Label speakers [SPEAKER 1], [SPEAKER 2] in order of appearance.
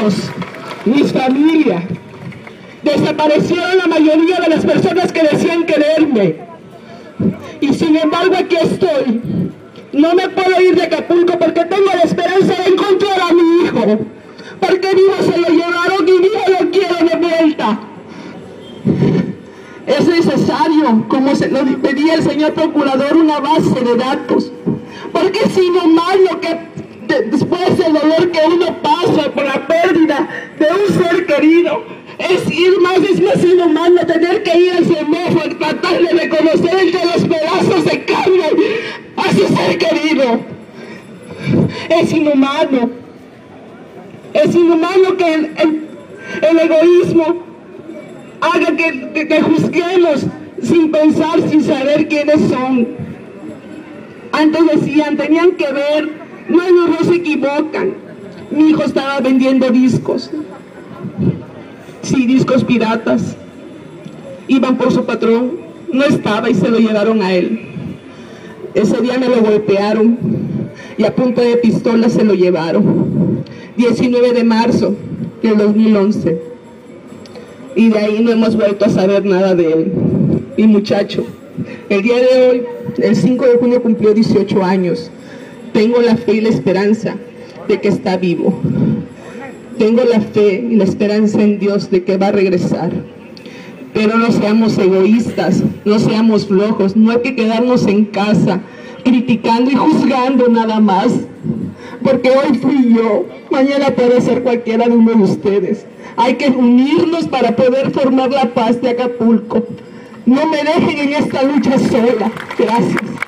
[SPEAKER 1] amigos, mi familia. Desaparecieron la mayoría de las personas que decían quererme. Y sin embargo aquí estoy. No me puedo ir de Acapulco porque tengo la esperanza de encontrar a mi hijo. Porque vivo se lo llevaron y vivo lo quiero de vuelta. Es necesario, como se lo pedía el señor procurador, una base de datos. Porque es inhumano que después del dolor que uno pasa por la pérdida de un ser querido, es más inhumano tener que ir al semáforo y tratar de reconocer entre los pedazos de carne a su ser querido. Es inhumano. Es inhumano que el egoísmo haga que juzguemos sin pensar, sin saber quiénes son. Antes decían, tenían que ver, no se equivocan. Mi hijo estaba vendiendo discos. Sí, discos piratas. Iban por su patrón, no estaba y se lo llevaron a él. Ese día me lo golpearon y a punta de pistola se lo llevaron. 19 de marzo del 2011. Y de ahí no hemos vuelto a saber nada de él. Mi muchacho, el día de hoy, el 5 de junio cumplió 18 años. Tengo la fe y la esperanza de que está vivo. Tengo la fe y la esperanza en Dios de que va a regresar. Pero no seamos egoístas, no seamos flojos, no hay que quedarnos en casa criticando y juzgando nada más. Porque hoy fui yo, mañana puede ser cualquiera de uno de ustedes. Hay que unirnos para poder formar la paz de Acapulco. No me dejen en esta lucha sola. Gracias.